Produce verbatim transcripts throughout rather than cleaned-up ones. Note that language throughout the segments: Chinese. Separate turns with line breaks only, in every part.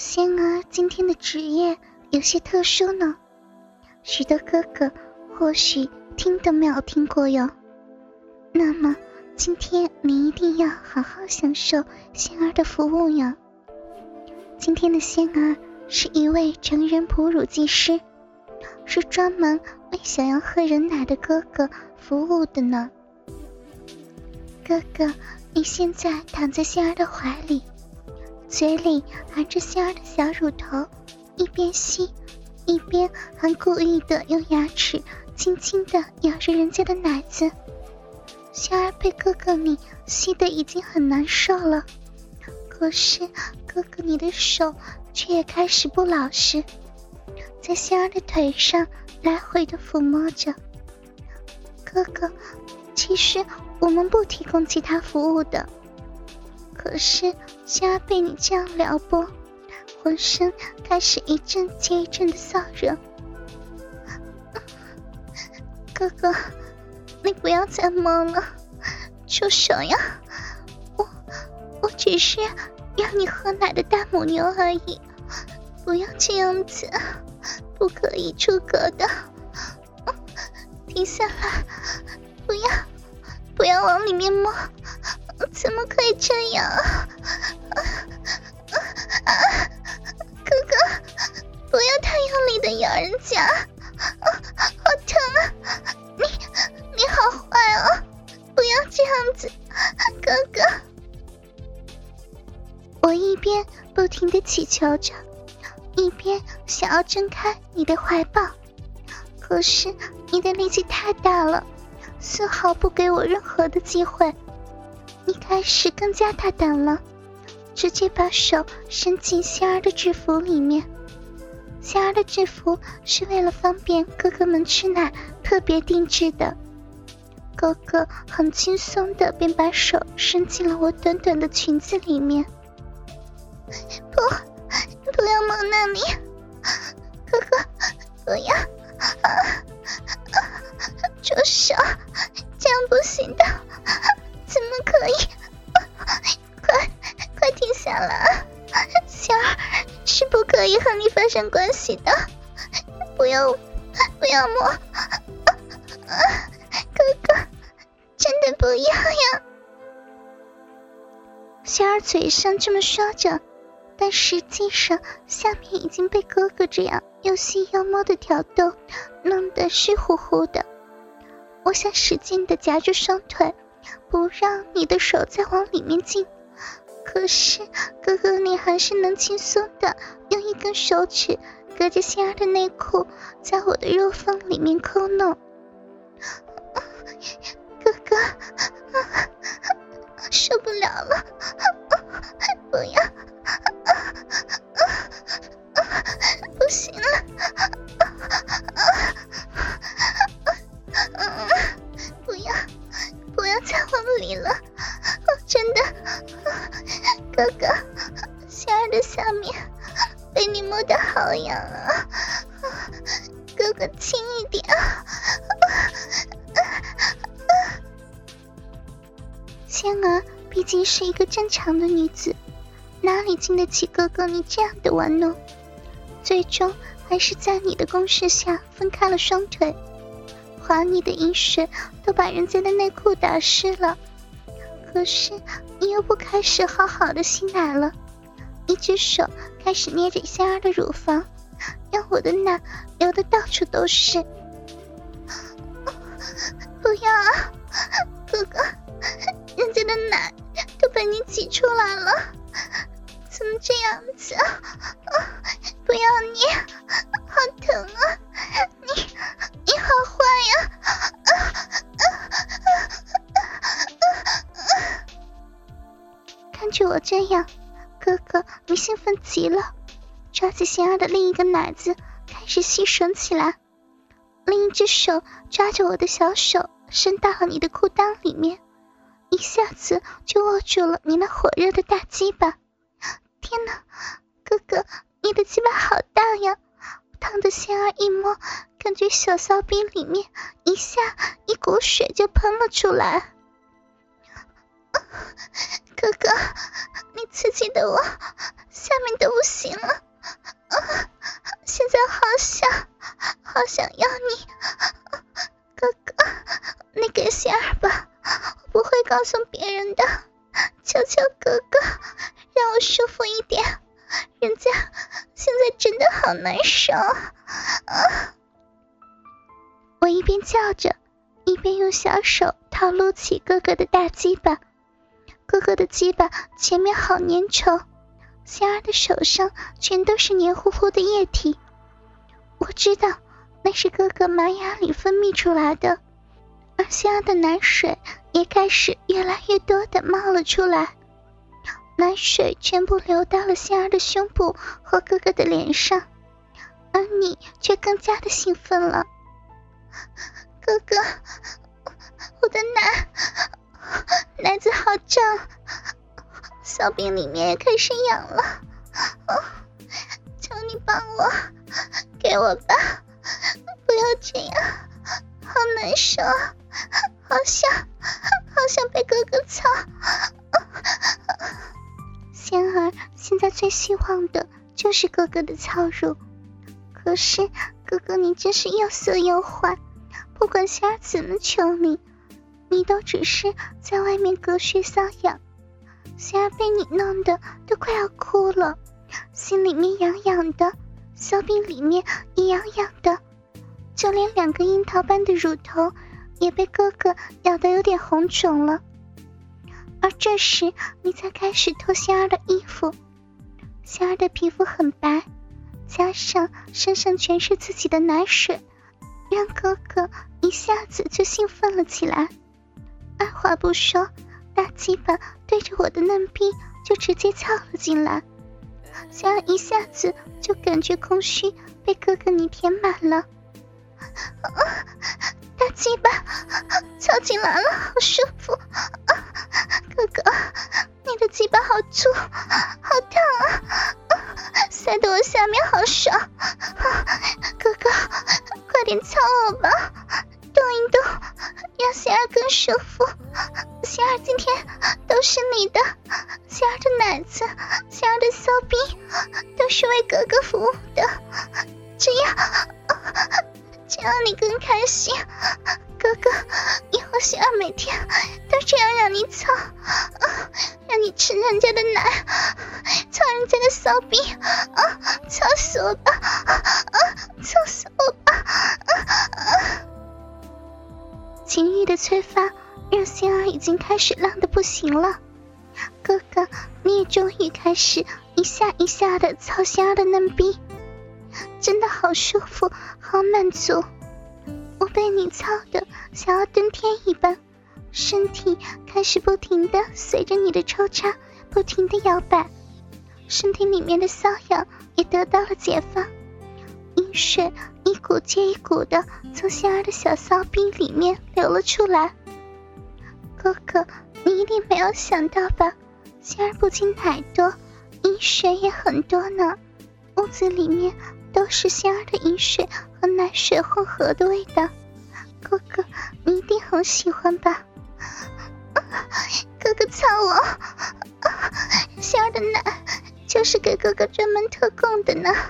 仙儿今天的职业有些特殊呢，许多哥哥或许听都没有听过哟。那么今天你一定要好好享受仙儿的服务哟。今天的仙儿是一位成人哺乳技师，是专门为想要喝人奶的哥哥服务的呢。哥哥，你现在躺在仙儿的怀里，嘴里含着仙儿的小乳头，一边吸一边还故意的用牙齿轻轻地咬着人家的奶子。仙儿被哥哥你吸得已经很难受了，可是哥哥你的手却也开始不老实，在仙儿的腿上来回的抚摸着。哥哥，其实我们不提供其他服务的，可是仙儿被你这样撩拨，浑身开始一阵接一阵的燥热。哥哥，你不要再摸了，出手呀！我我只是让你喝奶的大母牛而已，不要这样子，不可以出格的。停下来，不要不要往里面摸，怎么可以这样啊？哥哥，不要太用力的咬人家，好疼啊！你你好坏哦，不要这样子，哥哥。我一边不停地祈求着，一边想要挣开你的怀抱，可是你的力气太大了，丝毫不给我任何的机会。你开始更加大胆了，直接把手伸进仙儿的制服里面。仙儿的制服是为了方便哥哥们吃奶特别定制的。哥哥很轻松的便把手伸进了我短短的裙子里面。不，不要摸那里，哥哥，不要，啊啊、住手，这样不行的，怎么可以？快快停下来，仙儿是不可以和你发生关系的，不要不要摸，啊、哥哥，真的不要呀！仙儿嘴上这么说着，但实际上下面已经被哥哥这样又吸又摸的挑逗弄得湿乎乎的。我想使劲地夹住双腿，不让你的手再往里面进，可是哥哥你还是能轻松地用一根手指隔着仙儿的内裤在我的肉缝里面抠弄。哥哥，受不了了，不要，不行了，不要不要再往里了，真的，哥哥，仙儿的下面被你摸得好痒啊，哥哥轻一点。仙儿毕竟是一个正常的女子，哪里经得起哥哥你这样的玩弄，最终还是在你的攻势下分开了双腿，滑腻的饮水都把人家的内裤打湿了。可是你又不开始好好的吸奶了，一只手开始捏着仙儿的乳房，让我的奶流得到处都是。不要啊，哥哥，人家的奶都被你挤出来了，怎么这样子啊？不要捏，好疼啊！你你好坏呀！看着我这样，哥哥你兴奋极了，抓起仙儿的另一个奶子开始吸吮起来，另一只手抓着我的小手伸到了你的裤裆里面，一下子就握住了你那火热的大鸡巴。天哪，哥哥，你的鸡巴好大呀！烫的仙儿一摸，感觉小骚逼里面一下一股水就喷了出来。哥哥，你刺激的我下面都不行了， 服一点，人家现在真的好难受啊！我一边叫着，一边用小手套撸起哥哥的大鸡巴。哥哥的鸡巴前面好粘稠，仙儿的手上全都是黏糊糊的液体。我知道那是哥哥马牙里分泌出来的，而仙儿的奶水也开始越来越多的冒了出来，奶水全部流到了仙儿的胸部和哥哥的脸上，而你却更加的兴奋了。哥哥，我的奶奶子好胀，小兵里面也开始痒了，哦，求你帮我，给我吧，不要这样，好难受，好想好想被哥哥操。仙儿现在最希望的就是哥哥的操乳，可是哥哥你真是又色又坏，不管仙儿怎么求你，你都只是在外面隔靴搔痒。仙儿被你弄得都快要哭了，心里面痒痒的，小臂里面也痒痒的，就连两个樱桃般的乳头也被哥哥咬得有点红肿了。而这时你才开始脱仙儿的衣服，仙儿的皮肤很白，加上身上全是自己的奶水，让哥哥一下子就兴奋了起来。二话不说，大鸡巴对着我的嫩逼就直接操了进来，仙儿一下子就感觉空虚被哥哥你填满了。啊，大鸡巴操进来了，好舒服啊！哥哥，你的鸡巴好粗，好烫啊！塞得我下面好爽啊！哥哥，快点操我吧，动一动，让仙儿更舒服。仙儿今天都是你的，仙儿的奶子，仙儿的骚逼，都是为哥哥服务的，这样这样你更开心。哥哥，以后仙儿每天都这样让你操，让你吃人家的奶，操人家的骚逼，啊，操死我吧，啊，操死我吧，啊！情欲的催发让仙儿已经开始浪得不行了。哥哥，你也终于开始一下一下的操仙儿的嫩逼，真的好舒服，好满足。我被你操的想要登天一般，身体开始不停的随着你的抽插不停的摇摆，身体里面的瘙痒也得到了解放，阴水一股接一股的从仙儿的小骚逼里面流了出来。哥哥，你一定没有想到吧，仙儿不仅奶多，阴水也很多呢，屋子里面都是仙儿的饮水和奶水混合的味道，哥哥你一定很喜欢吧？哥哥操我，仙儿的奶就是给哥哥专门特供的呢。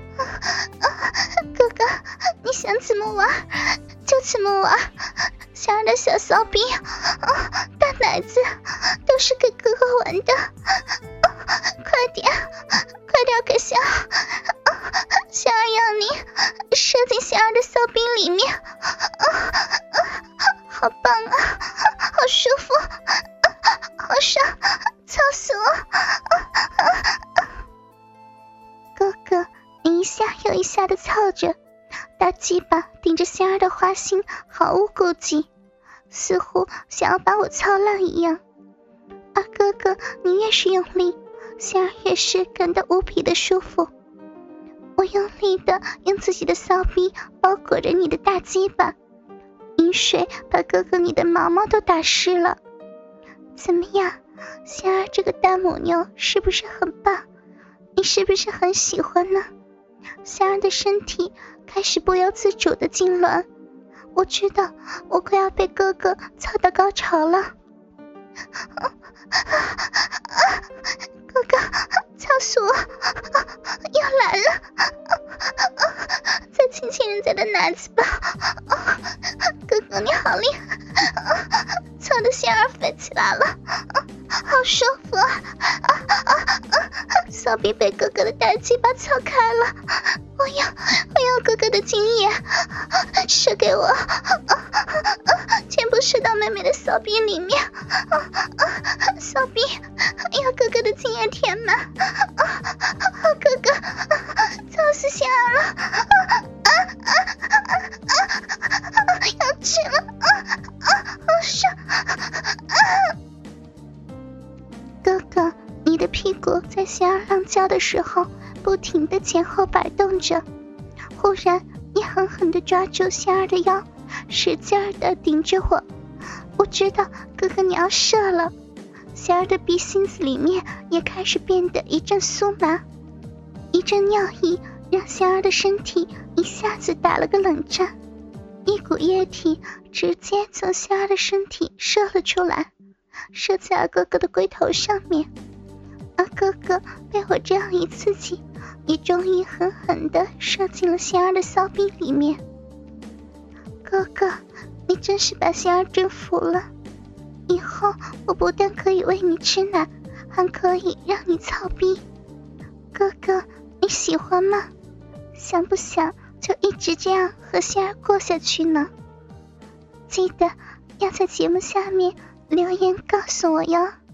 哥哥你想怎么玩就怎么玩，仙儿的小骚逼，大奶子都是给哥哥玩的，快点快点给仙儿，仙儿要你射进仙儿的骚逼里面，好棒啊，好舒服，好爽，操死我！哥哥你一下又一下的操着，大鸡巴顶着仙儿的花心毫无顾忌，似乎想要把我操烂一样。而哥哥你越是用力，仙儿越是感到无比的舒服。我用力的用自己的骚逼包裹着你的大鸡巴，饮水把哥哥你的毛毛都打湿了。怎么样，仙儿这个大母牛是不是很棒？你是不是很喜欢呢？仙儿的身体开始不由自主的痉挛，我知道我快要被哥哥操到高潮了。哥哥操死我，又来了，再亲亲人家的奶子吧。哥哥你好厉害，操的仙儿飞起来了，好舒服啊！ 骚逼被哥哥的大鸡巴操开了，我要我要哥哥的精液，射给我，全部射到妹妹的骚逼里面，骚逼要哥哥的精液填满，哥哥操死仙儿了，要吃了，好爽！哥哥，你的屁股在仙儿浪叫的时候不停地前后摆动着，忽然你狠狠地抓住仙儿的腰，使劲儿地顶着我。我知道哥哥你要射了，仙儿的鼻心子里面也开始变得一阵酥麻，一阵尿意让仙儿的身体一下子打了个冷战，一股液体直接从仙儿的身体射了出来，射在了哥哥的龟头上面。而哥哥被我这样一刺激，也终于狠狠地射进了仙儿的骚逼里面。哥哥，你真是把仙儿征服了，以后我不但可以喂你吃奶，还可以让你操逼。哥哥，你喜欢吗？想不想就一直这样和仙儿过下去呢？记得要在节目下面留言告诉我哟。